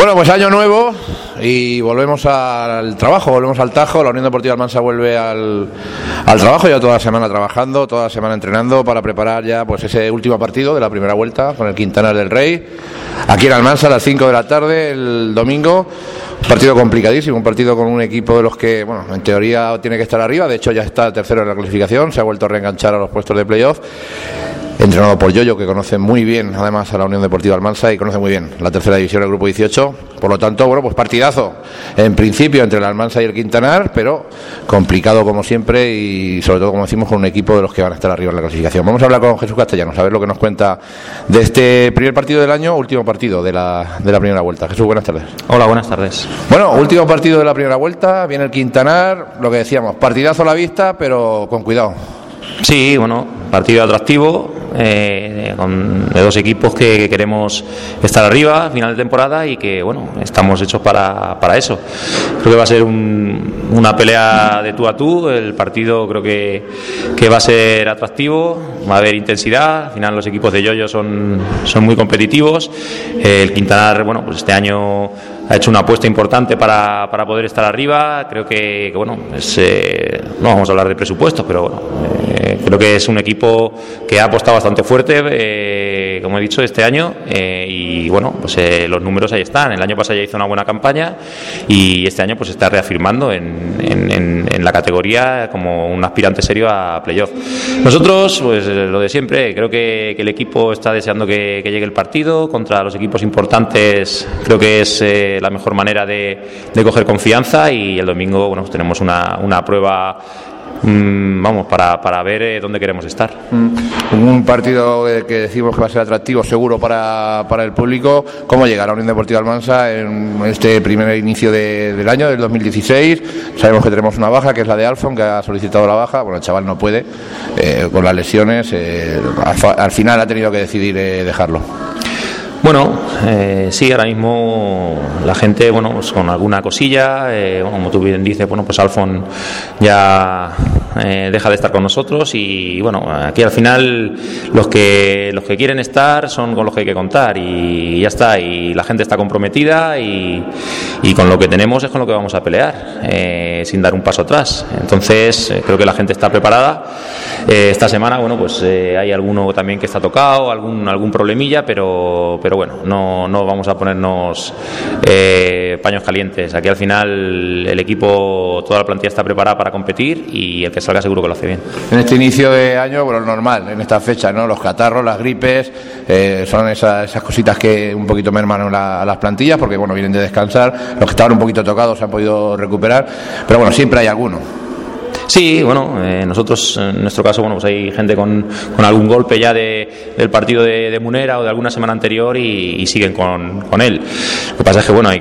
Bueno, pues año nuevo y volvemos al trabajo, volvemos al Tajo. La Unión Deportiva Almansa vuelve al trabajo, ya toda la semana trabajando, toda la semana entrenando para preparar ya pues ese último partido de la primera vuelta con el Quintanar del Rey. Aquí en Almansa a las 5 de la tarde el domingo. Un partido complicadísimo, un partido con un equipo de los que, bueno, en teoría tiene que estar arriba. De hecho ya está tercero en la clasificación, se ha vuelto a reenganchar a los puestos de playoff. Entrenado por Yoyo, que conoce muy bien además a la Unión Deportiva Almansa y conoce muy bien la tercera división del grupo 18. Por lo tanto, bueno, pues partidazo en principio entre la Almansa y el Quintanar, pero complicado como siempre y sobre todo, como decimos, con un equipo de los que van a estar arriba en la clasificación. Vamos a hablar con Jesús Castellanos, a ver lo que nos cuenta de este primer partido del año, último partido de la primera vuelta. Jesús, buenas tardes. Hola, buenas tardes. Bueno, último partido de la primera vuelta, viene el Quintanar, lo que decíamos, partidazo a la vista, pero con cuidado. Sí, bueno, partido atractivo, de dos equipos que queremos estar arriba a final de temporada y que, bueno, estamos hechos para eso. Creo que va a ser una pelea de tú a tú. El partido creo que va a ser atractivo, va a haber intensidad. Al final los equipos de Yoyo son muy competitivos. El Quintanar, bueno, pues este año ha hecho una apuesta importante para poder estar arriba. Creo que bueno, no vamos a hablar de presupuestos, pero bueno, creo que es un equipo que ha apostado bastante fuerte, como he dicho, este año, y bueno, pues los números ahí están. El año pasado ya hizo una buena campaña y este año pues está reafirmando en la categoría como un aspirante serio a playoff. Nosotros, pues lo de siempre, creo que el equipo está deseando que llegue el partido contra los equipos importantes. Creo que es la mejor manera de coger confianza y el domingo, bueno, pues tenemos una prueba, vamos, para ver dónde queremos estar. Un partido que decimos que va a ser atractivo seguro para el público. ¿Cómo llega la Unión Deportiva Almansa en este primer inicio del año, del 2016? Sabemos que tenemos una baja, que es la de Alfon, que ha solicitado la baja. Bueno, el chaval no puede, con las lesiones, al final ha tenido que decidir dejarlo. Bueno, sí, ahora mismo la gente, bueno, pues con alguna cosilla, bueno, como tú bien dices, bueno, pues Alfon ya deja de estar con nosotros y bueno, aquí al final los que quieren estar son con los que hay que contar y ya está, y la gente está comprometida y con lo que tenemos es con lo que vamos a pelear, sin dar un paso atrás. Entonces creo que la gente está preparada. Esta semana, bueno, pues hay alguno también que está tocado, algún problemilla, pero bueno, no vamos a ponernos paños calientes. Aquí al final el equipo, toda la plantilla está preparada para competir y el que salga seguro que lo hace bien. En este inicio de año, bueno, normal, en esta fecha, ¿no? Los catarros, las gripes, son esas cositas que un poquito merman a las plantillas porque, bueno, vienen de descansar. Los que estaban un poquito tocados se han podido recuperar, pero bueno, siempre hay alguno. Sí, bueno, nosotros en nuestro caso, bueno, pues hay gente con algún golpe ya del partido de Munera o de alguna semana anterior y siguen con él. Lo que pasa es que, bueno, hay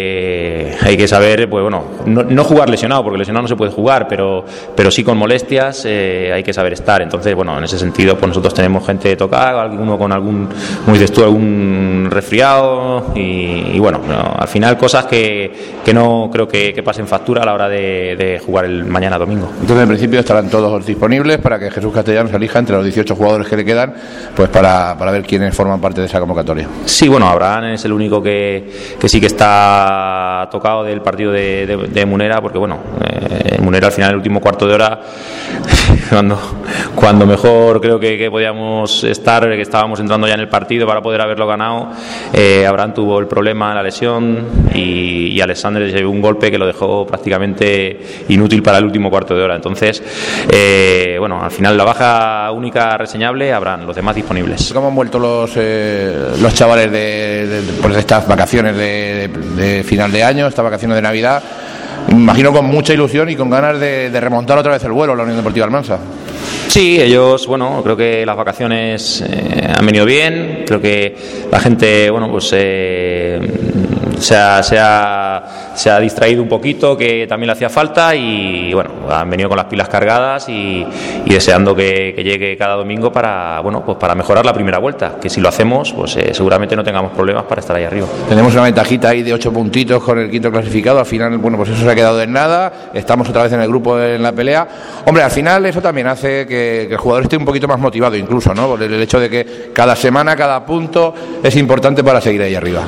que saber, pues bueno, no jugar lesionado, porque lesionado no se puede jugar, pero sí con molestias hay que saber estar. Entonces, bueno, en ese sentido, pues nosotros tenemos gente tocada, alguno con algún, como dices tú, algún resfriado y bueno, no, al final cosas que no creo que pasen factura a la hora de jugar el mañana domingo. Entonces, en principio estarán todos disponibles para que Jesús Castellanos elija entre los 18 jugadores que le quedan, pues para ver quiénes forman parte de esa convocatoria. Sí, bueno, Abraham es el único que sí que está tocado del partido de Munera, porque bueno, Munera al final, el último cuarto de hora, cuando mejor creo que podíamos estar, que estábamos entrando ya en el partido para poder haberlo ganado, Abraham tuvo el problema, la lesión, y Alexander se llevó un golpe que lo dejó prácticamente inútil para el último cuarto de hora. Entonces, bueno, al final la baja única reseñable, habrán los demás disponibles. ¿Cómo han vuelto los chavales de estas vacaciones de final de año, estas vacaciones de Navidad? Imagino con mucha ilusión y con ganas de remontar otra vez el vuelo a la Unión Deportiva Almansa. Sí, ellos, bueno, creo que las vacaciones han venido bien, creo que la gente, bueno, pues se ha distraído un poquito, que también le hacía falta, y bueno, han venido con las pilas cargadas y deseando que llegue cada domingo para, bueno, pues para mejorar la primera vuelta, que si lo hacemos, pues seguramente no tengamos problemas para estar ahí arriba. Tenemos una ventajita ahí de 8 puntitos con el quinto clasificado. Al final, bueno, pues eso se ha quedado en nada, estamos otra vez en el grupo en la pelea. Hombre, al final eso también hace que el jugador esté un poquito más motivado incluso, ¿no? Por el hecho de que cada semana, cada punto es importante para seguir ahí arriba.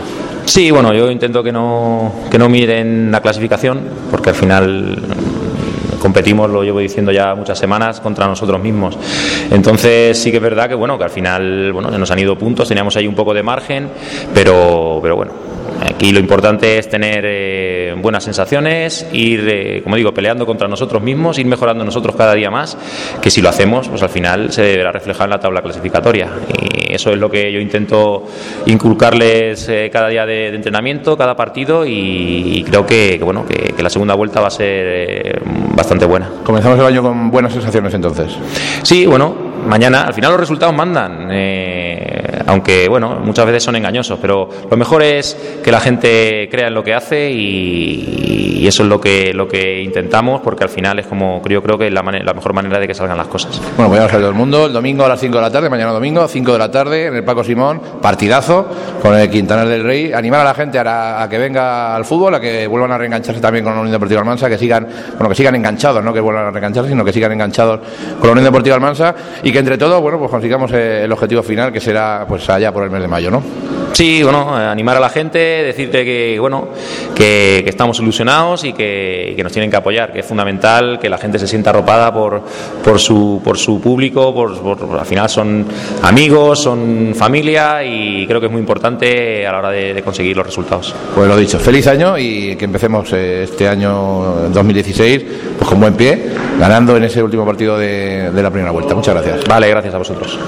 Sí, bueno, yo intento que no miren la clasificación, porque al final competimos, lo llevo diciendo ya muchas semanas, contra nosotros mismos. Entonces sí que es verdad que bueno, que al final nos han ido puntos, teníamos ahí un poco de margen, pero bueno, aquí lo importante es tener buenas sensaciones, ir, como digo, peleando contra nosotros mismos, ir mejorando nosotros cada día más, que si lo hacemos, pues al final se deberá reflejar en la tabla clasificatoria. Y eso es lo que yo intento inculcarles cada día de entrenamiento, cada partido, y creo que la segunda vuelta va a ser bastante buena. Comenzamos el año con buenas sensaciones entonces. Sí, bueno, mañana, al final los resultados mandan, aunque bueno, muchas veces son engañosos, pero lo mejor es que la gente crea en lo que hace y eso es lo que intentamos, porque al final es como yo creo que es la mejor manera de que salgan las cosas. Bueno, pues ya lo sabe todo el mundo, el domingo a las 5 de la tarde, mañana domingo, 5 de la tarde, en el Paco Simón, partidazo con el Quintanar del Rey. Animar a la gente a que venga al fútbol, a que vuelvan a reengancharse también con la Unión Deportiva Almansa, que sigan enganchados, no que vuelvan a reengancharse, sino que sigan enganchados con la Unión Deportiva Almansa, y que entre todos, pues consigamos el objetivo final, que será pues allá por el mes de mayo, ¿no? Sí, animar a la gente, decirte que estamos ilusionados y que nos tienen que apoyar, que es fundamental que la gente se sienta arropada por su público, al final son amigos, son familia, y creo que es muy importante a la hora de conseguir los resultados. Pues lo dicho, feliz año, y que empecemos este año 2016 pues con buen pie, ganando en ese último partido de la primera vuelta. Muchas gracias. Vale, gracias a vosotros.